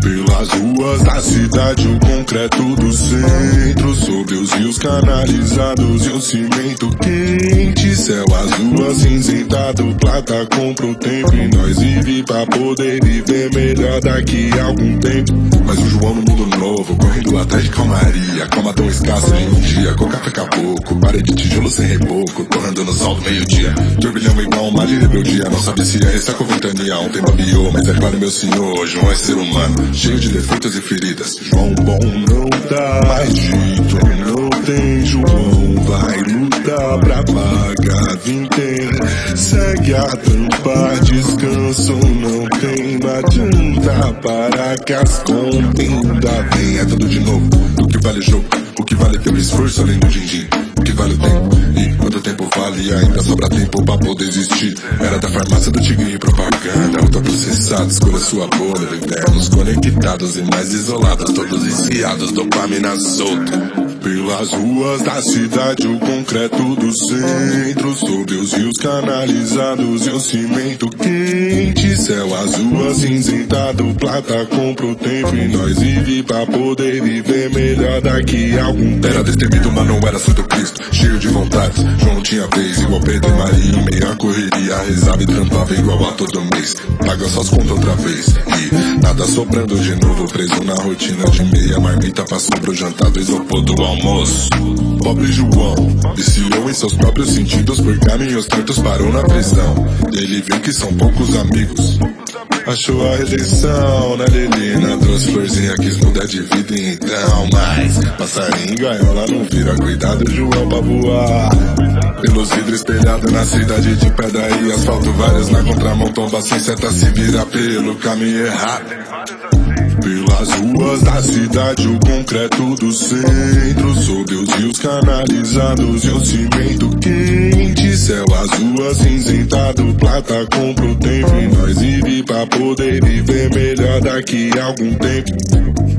Pelas ruas da cidade, o concreto do centro, sobre os rios canalizados e o cimento quente, céu azul acinzentado, plata compra o tempo e nós vive pra poder viver melhor daqui a algum tempo. Mas o João no mundo novo, correndo atrás de calmaria, calma tão escassa em um dia, coca fica pouco, parede de tijolo sem reboco, torrando no sol do meio-dia, turbilhão igual uma de rebeldia, não sabe se é ressaca ou ventania, ontem babiou, mas é claro meu senhor, João é ser humano, cheio de defeitos e feridas. João bom não dá, mais dito não tem. João vai lutar pra pagar a vintena, segue a tampa, descanso não tem, não adianta parar que as contas ainda vem. É tudo de novo, o que vale o jogo, o que vale teu esforço além do din-din, o que vale o tempo, e quanto tempo vale e ainda sobra tempo pra poder existir. Era da farmácia do tigre e propaganda, ultraprocessado, escolha sua boa, vivemos conectados e mais isolados, todos viciados, dopamina solta. Pelas ruas da cidade, o concreto do centro, sobre os rios canalizados e o cimento quente, céu azul acinzentado, plata compra o tempo e nós vive pra poder viver melhor daqui a algum tempo. Era destemido, mas não era Santo Cristo, cheio de vontades. João tinha vez, igual Pedro e Maria, em meia correria, rezava e trampava igual a todo mês, paga suas contas outra vez, e nada sobrando de novo, preso na rotina de meia marmita, passou pro jantar do isopor do almoço. Pobre João viciou em seus próprios sentidos, por caminhos tortos parou na prisão. Ele viu que são poucos amigos, achou a redenção na Lelina, trouxe florzinha, quis mudar de vida então. Mas passarinho gaiola não vira, cuidado João pra voar. Pelos vidros espelhados na cidade de pedra e asfalto, vários na contramão, tomba sem seta, se vira pelo caminho errado. Pelas ruas da cidade, o concreto do centro, sobre os rios canalizados e o cimento quente, céu azul acinzentado, plata compra o tempo e nós vive pra poder viver melhor daqui a algum tempo.